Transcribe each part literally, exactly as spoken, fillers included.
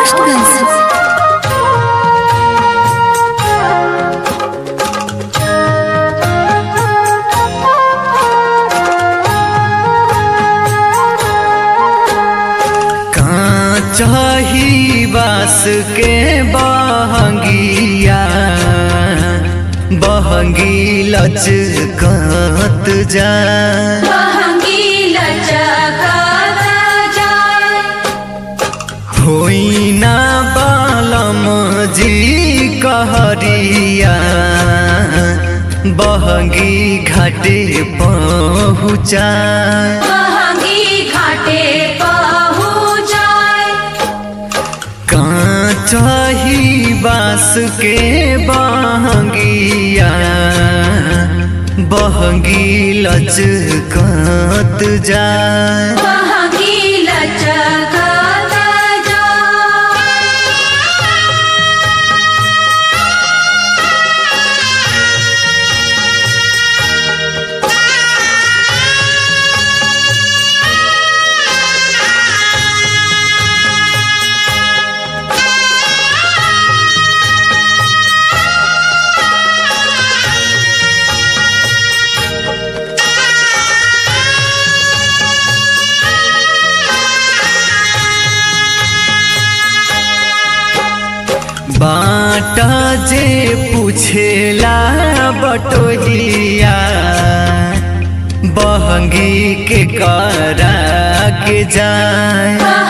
गोपालगंज। चाही बास के बहंगिया बहंगी लचकत जाए होई ना बालम जी कहरिया बहंगी घाटे पहुँचाए चाही बास के बहंगिया बहंगी लचकत जाए बाटा जे पूछेला बटोहिया बहंगी के करा के जाए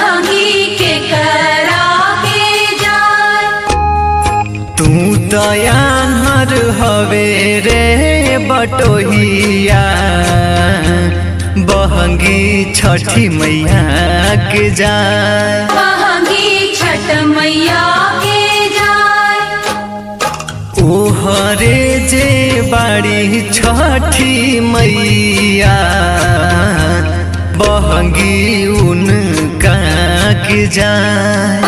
तू दयानहर हवे रे बटोहिया बहंगी छठी मैया के जाए ओहरे जे बाड़ी छठी मैया बहंगी उनका के जाए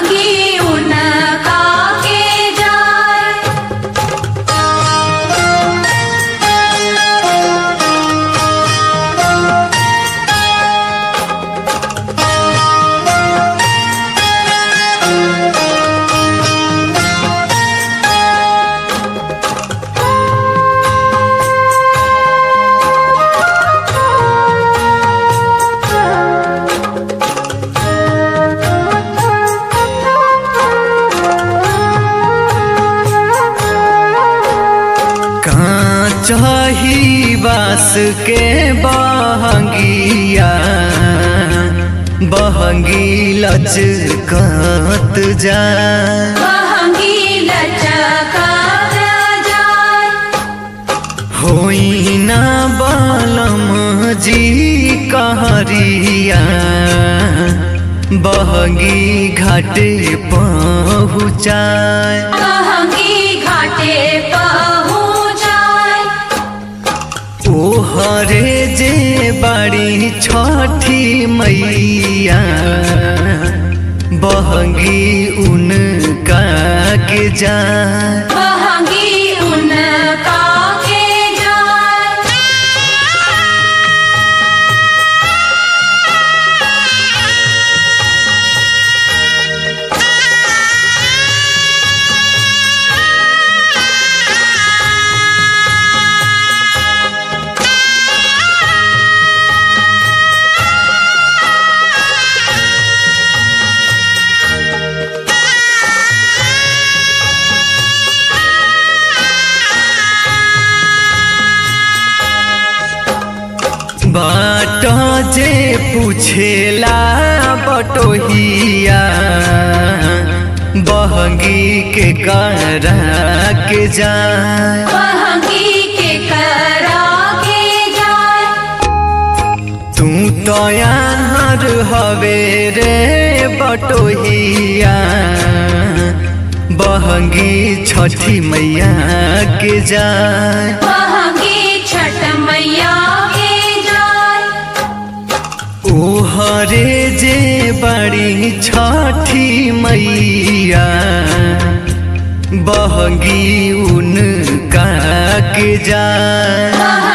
चाही बास के बहंगिया बहंगी लचकत जाए होई ना बालम जी कहरिया बहंगी घाटे पहुँचाए ओहरे जे बाड़ी छठी मैया बहंगी उनका के जाए बाटा जे पूछेला बटोहिया बहंगी के करा के जाए तू दयानहर हवे रे बटोहिया बहंगी छठी मैया के जाए ओहरे जे बड़ी छठी मैया बहंगी उनका के जाए।